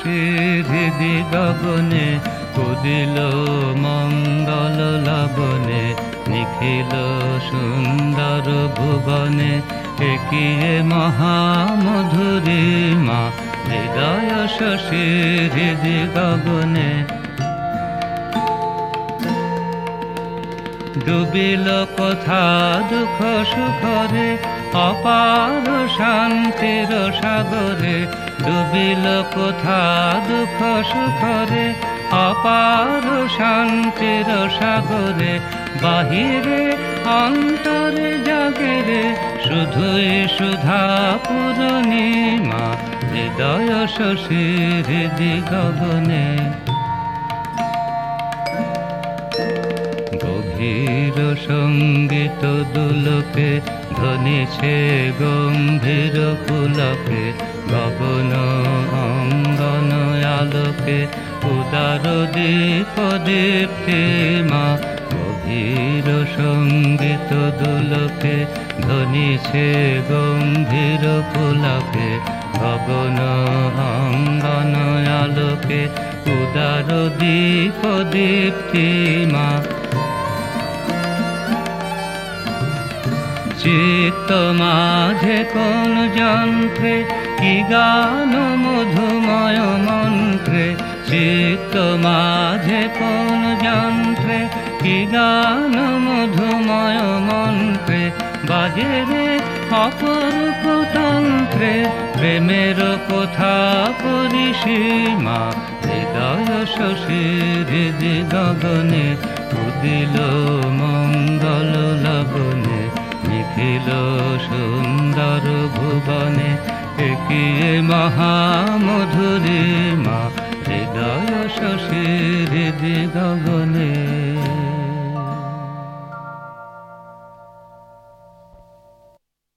শশীর হৃদি গগনে উদিল মঙ্গল লবনে নিখিল সুন্দর ভুবনে একিয়ে মহামধুরিমা হৃদয় শশীর হৃদি গগনে ডুবিল কোথা দুঃখ সুখরে অপার শান্তির সাগরে ডুবিল কোথা দুঃখ সুখরে অপার শান্তির সাগরে বাহিরে অন্তরে জাগরে শুধুই সুধা পূর্ণিমা হৃদয় শশীর হৃদি গগনে গভীর সঙ্গীত দুলকে ধ্বনিছে গম্ভীর পুলকে গগন অঙ্গন আলোকে উদার দীপ দীপ্তিমা গভীর সঙ্গীত দুলকে ধ্বনিছে গম্ভীর পুলকে গগন অঙ্গন আলোকে উদার দীপ দীপ্তিমা চিত্ত মাঝে কোন যন্ত্রে কি গান মধুময় মন্ত্রে চিত্ত মাঝে কোন যন্ত্রে কি গান মধুময় মন্ত্রে বাজে রে অপরূপ তন্ত্রে প্রেমের কথা পরিসীমা হৃদয় শশীর হৃদি গগনে উদিল মঙ্গল লবনে নিখিল সুন্দর ভুবনে একিয়ে মহামধুরিমা হৃদয় শশীর হৃদি গগনে।